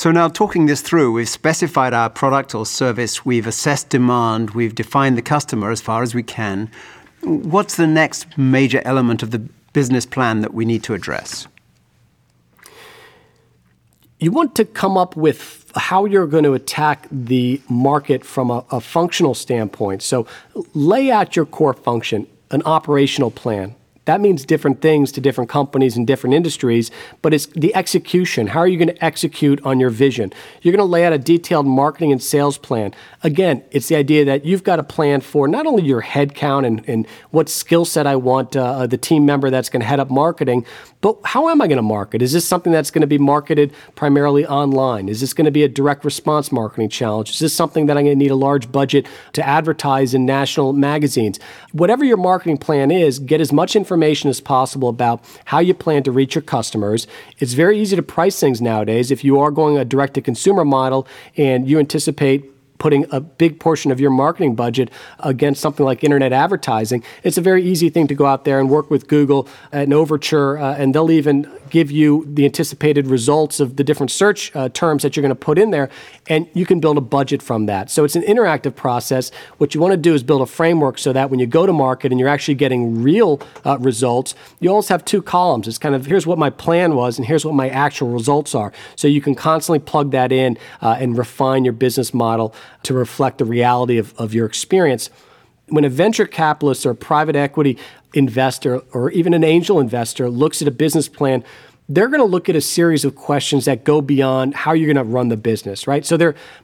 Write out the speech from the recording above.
So now talking this through, we've specified our product or service, we've assessed demand, we've defined the customer as far as we can. What's the next major element of the business plan that we need to address? You want to come up with how you're going to attack the market from a functional standpoint. So lay out your core function, an operational plan. That means different things to different companies and different industries, but it's the execution. How are you going to execute on your vision? You're going to lay out a detailed marketing and sales plan. Again, it's the idea that you've got a plan for not only your head count and what skill set I want the team member that's going to head up marketing, but how am I going to market? Is this something that's going to be marketed primarily online? Is this going to be a direct response marketing challenge? Is this something that I'm going to need a large budget to advertise in national magazines? Whatever your marketing plan is, get as much information as possible about how you plan to reach your customers. It's very easy to price things nowadays. If you are going a direct-to-consumer model and you anticipate putting a big portion of your marketing budget against something like internet advertising, it's a very easy thing to go out there and work with Google and Overture, and they'll even give you the anticipated results of the different search terms that you're going to put in there, and you can build a budget from that. So it's an interactive process. What you want to do is build a framework so that when you go to market and you're actually getting real results, you always have two columns. It's kind of, here's what my plan was and here's what my actual results are. So you can constantly plug that in and refine your business model to reflect the reality of your experience. When a venture capitalist or a private equity investor or even an angel investor looks at a business plan, they're going to look at a series of questions that go beyond how you're going to run the business, right? So they're